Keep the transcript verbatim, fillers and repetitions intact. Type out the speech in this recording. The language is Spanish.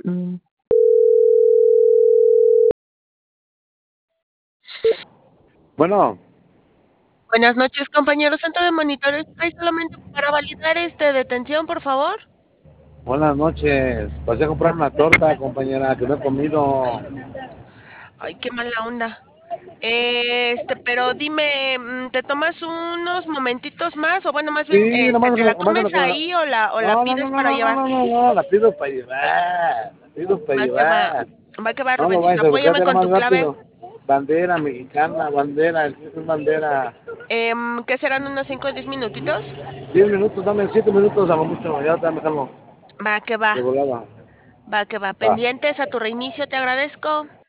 Mm. Bueno. Buenas noches, compañero, centro de monitores, ¿hay solamente para validar, este, detención, por favor? Buenas noches. Pasé a comprar una torta, compañera, que no he comido. Ay, qué mala onda. Este, pero dime, mm, ¿te tomas unos momentitos más? O bueno, más bien, Sí, este, nomás ¿te en lo la nomás en comes lo que ahí o la o la no, no, no, pides no, para no, no, llevar? no, no, no, la pido para llevar, la pido para Va que va, llevar. va que va, No lo Rubencito, vayas a buscar, apóyame era con más tu clave. rápido. Bandera mexicana, bandera, es bandera. Em, ¿qué serán unos cinco o diez minutitos? diez minutos, dame siete minutos a lo mucho, ya te me calmo. Va que va. De volada. Va que va. Va. Pendientes a tu reinicio, te agradezco.